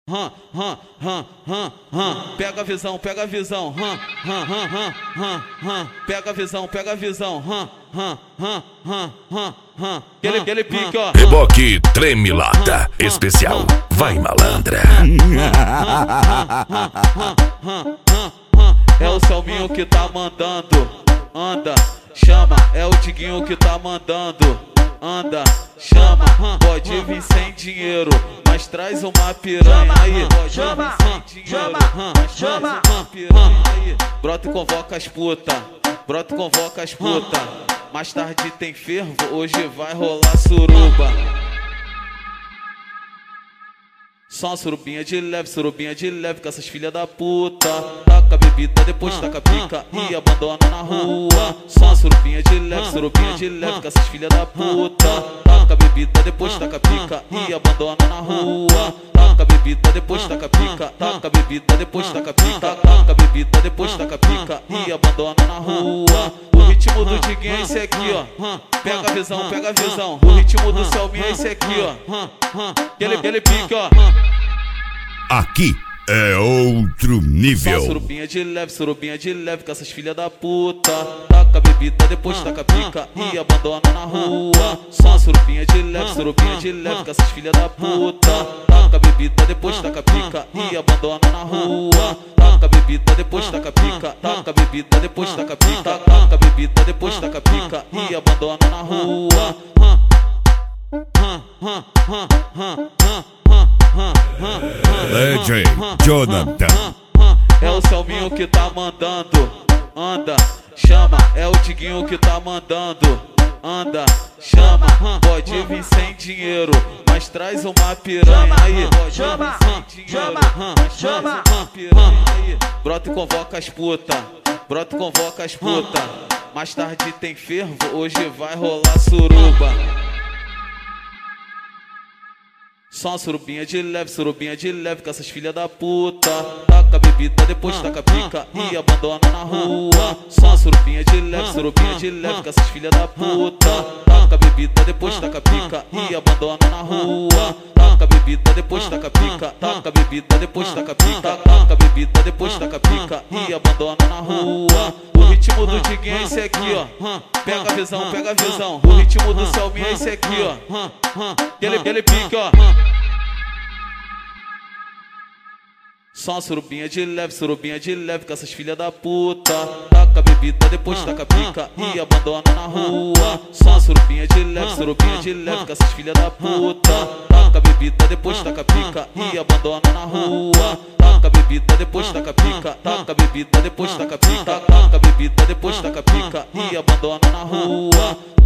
Pega a visão, pega a visão, pega a visão, pega a visão, aquele pique, ó. Reboque treme-lata especial, vai malandra. É o Selminho que tá mandando, anda, chama. É o Diguinho que tá mandando, anda, chama. Pode vir sem dinheiro, mas traz uma piranha aí. Chama, chama, chama. Brota e convoca as puta, brota e convoca as puta. Mais tarde tem fervo, hoje vai rolar suruba. Só uma surubinha de leve com essas filhas da puta. Taca a bebida, depois taca a pica e abandona na rua. Só uma surubinha de leve com essas filhas da puta. Taca a bebida, depois taca a pica e abandona na rua. Taca a bebida, depois taca a pica, taca a bebida, depois taca a pica, taca a bebida, depois taca a pica e abandona na rua. O ritmo do Diguinho é esse aqui, ó. Pega a visão, pega a visão. O ritmo do Selminho é esse aqui, ó. Aquele pique, ó. Aqui é outro nível. Só surubinha de leve com essas filhas da puta. Taca a bebida, depois taca a pica e abandona na rua. Só surubinha de leve com essas filhas da puta. Taca a bebida, depois taca a pica e abandona na rua. Taca a bebida, depois taca a pica, taca a bebida, depois taca a pica, taca a bebida, depois taca a pica e abandona na rua. DJ Jonathan. É o Selminho que tá mandando, anda, chama. É o Diguinho que tá mandando, anda, chama. Pode vir sem dinheiro, mas traz uma piranha aí. Chama, chama, chama. Brota e convoca as puta, brota e convoca as puta. Mais tarde tem fervo, hoje vai rolar suruba. Só uma surubinha de leve com essas filhas da puta. Taca a bebida, depois taca a pica e abandona na rua. Só uma surubinha de leve com essas filhas da puta. Taca a bebida, depois taca a pica e abandona na rua. Taca a bebida, depois taca a pica, taca a bebida, depois taca a pica, taca a bebida, depois taca a pica e abandona na rua. O ritmo do Diguinho é esse aqui, ó. Pega a visão, pega a visão. O ritmo do Selminho é esse aqui, ó. Aquele pique, ó. Só uma surubinha de leve com essas filhas da puta. Taca a bebida, depois taca a pica e abandona na rua. Só uma surubinha de leve com essas filhas da puta. Taca a bebida, depois taca a pica e abandona na rua. Taca a bebida, depois taca a pica, taca a bebida, depois taca a pica, taca a bebida, depois taca a pica e abandona na rua.